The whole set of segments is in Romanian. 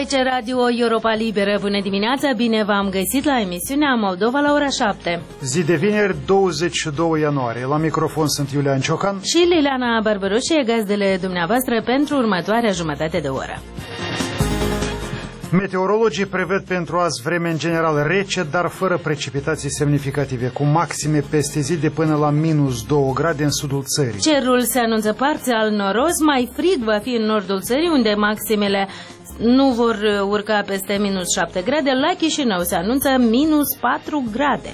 Face Radio Europa Liberă. Bună dimineața, bine v-am găsit la emisiunea Moldova la ora 7. Zi de vineri, 22 ianuarie. La microfon sunt Iulian Ciocan și Liliana Barbărușie, gazdele dumneavoastră pentru următoarea jumătate de oră. Meteorologii prevăd pentru azi vreme în general rece, dar fără precipitații semnificative, cu maxime peste zi de până la -2 grade în sudul țării. Cerul se anunță parțial noros, mai frig va fi în nordul țării, unde maximele nu vor urca peste -7 grade. La Chișinău se anunță -4 grade.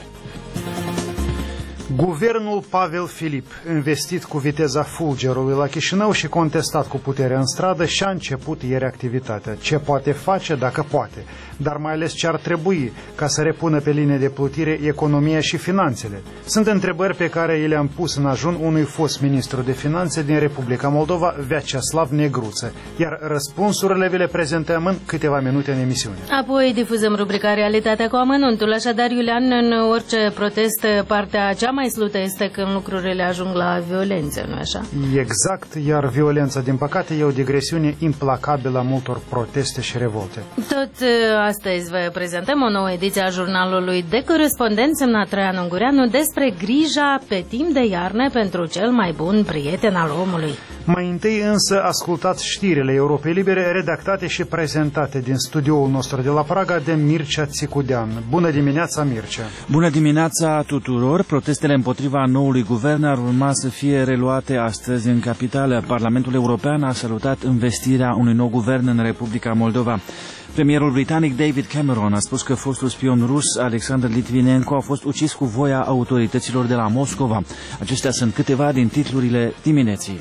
Guvernul Pavel Filip, investit cu viteza fulgerului la Chișinău și contestat cu putere în stradă, și-a început ieri activitatea. Ce poate face, dacă poate, dar mai ales ce ar trebui ca să repună pe linie de plutire economia și finanțele. Sunt întrebări pe care i le-am pus în ajun unui fost ministru de finanțe din Republica Moldova, Vyacheslav Negruță, iar răspunsurile vi le prezentăm în câteva minute în emisiune. Apoi difuzăm rubrica Realitatea cu amănuntul. Așadar, Iulian, în orice protest, partea cea mai slută este când lucrurile ajung la violență, nu-i așa? Exact, iar violența, din păcate, e o digresiune implacabilă a multor proteste și revolte. Tot astăzi vă prezentăm o nouă ediție a jurnalului de corespondent semnat Traian Ungureanu despre grija pe timp de iarnă pentru cel mai bun prieten al omului. Mai întâi însă ascultați știrile Europei Libere redactate și prezentate din studioul nostru de la Praga de Mircea Țicudean. Bună dimineața, Mircea! Bună dimineața tuturor! Protestele împotriva noului guvern ar urma să fie reluate astăzi în capitală. Parlamentul European a salutat investirea unui nou guvern în Republica Moldova. Premierul britanic David Cameron a spus că fostul spion rus Alexander Litvinenko a fost ucis cu voia autorităților de la Moscova. Acestea sunt câteva din titlurile dimineții.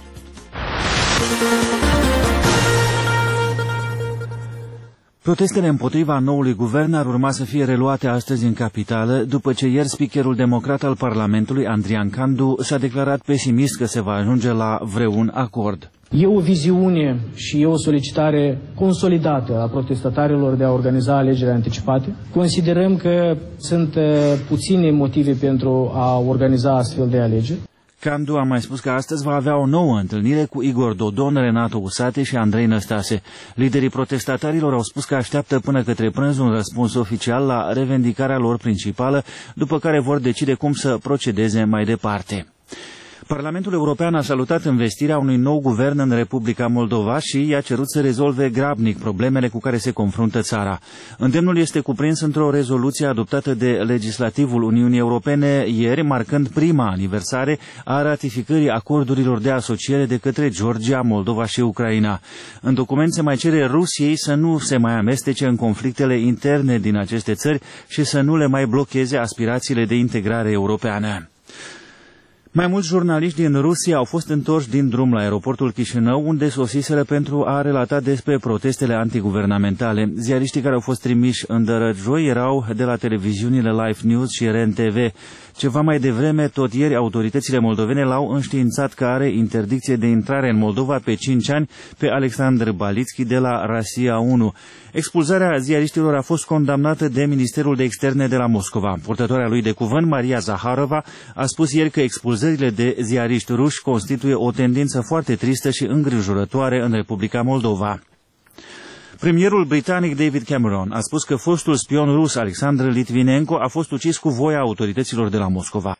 Protestele împotriva noului guvern ar urma să fie reluate astăzi în capitală, după ce ieri speakerul democrat al Parlamentului, Andrian Candu, s-a declarat pesimist că se va ajunge la vreun acord. E o viziune și e o solicitare consolidată a protestatarilor de a organiza alegeri anticipate. Considerăm că sunt puține motive pentru a organiza astfel de alegeri. Candu a mai spus că astăzi va avea o nouă întâlnire cu Igor Dodon, Renato Usate și Andrei Năstase. Liderii protestatarilor au spus că așteaptă până către prânz un răspuns oficial la revendicarea lor principală, după care vor decide cum să procedeze mai departe. Parlamentul European a salutat investirea unui nou guvern în Republica Moldova și i-a cerut să rezolve grabnic problemele cu care se confruntă țara. Îndemnul este cuprins într-o rezoluție adoptată de Legislativul Uniunii Europene ieri, marcând prima aniversare a ratificării acordurilor de asociere de către Georgia, Moldova și Ucraina. În document se mai cere Rusiei să nu se mai amestece în conflictele interne din aceste țări și să nu le mai blocheze aspirațiile de integrare europeană. Mai mulți jurnaliști din Rusia au fost întorși din drum la aeroportul Chișinău, unde sosiseră pentru a relata despre protestele antiguvernamentale. Ziariștii care au fost trimiși în Dărăjoi erau de la televiziunile Life News și REN-TV. Ceva mai devreme, tot ieri, autoritățile moldovene l-au înștiințat că are interdicție de intrare în Moldova pe 5 ani pe Alexandru Balitski de la Rasia 1. Expulzarea ziariștilor a fost condamnată de Ministerul de Externe de la Moscova. Purtătoarea lui de cuvânt, Maria Zaharova, a spus ieri că expulzările de ziariști ruși constituie o tendință foarte tristă și îngrijorătoare în Republica Moldova. Premierul britanic David Cameron a spus că fostul spion rus Alexander Litvinenko a fost ucis cu voia autorităților de la Moscova.